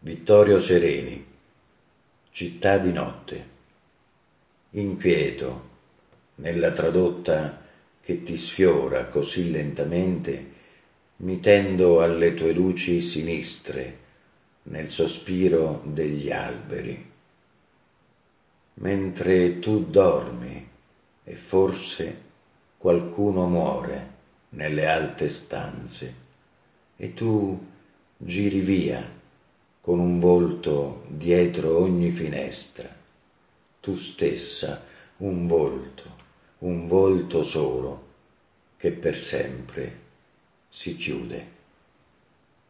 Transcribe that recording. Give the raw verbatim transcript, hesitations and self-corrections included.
Vittorio Sereni, Città di notte. Inquieto, nella tradotta che ti sfiora così lentamente, mi tendo alle tue luci sinistre, nel sospiro degli alberi. Mentre tu dormi e forse qualcuno muore nelle alte stanze e tu giri via con un volto dietro ogni finestra, tu stessa un volto, un volto solo che per sempre si chiude.